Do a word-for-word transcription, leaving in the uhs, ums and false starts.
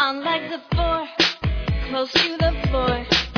On legs of four, close to the floor.